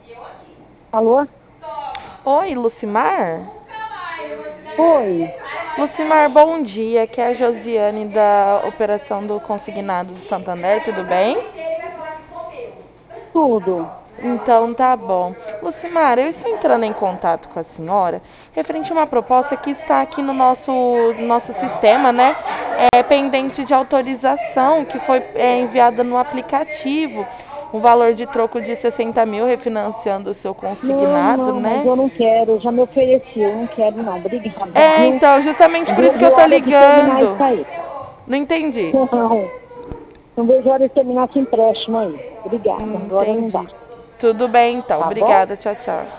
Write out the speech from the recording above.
Alô? Oi, Lucimar? Oi, Lucimar, bom dia. Aqui é a Josiane da Operação do Consignado do Santander, tudo bem? tudo. Então tá bom. Lucimar, eu estou entrando em contato com a senhora referente a uma proposta que está aqui no nosso sistema, né? Pendente de autorização que foi enviada no aplicativo. Um valor de troco de 60 mil refinanciando o seu Não, consignado, não, mas né? eu não quero, eu já me ofereci, eu não quero não, obrigada, viu? Então, justamente Não por isso que vejo eu tô hora de terminar isso ligando. aí. Não entendi. Não, não vejo hora de terminar esse empréstimo aí. Obrigada, agora não dá, Entendi. Tudo bem então. tá bom? Obrigada. Tchau, tchau.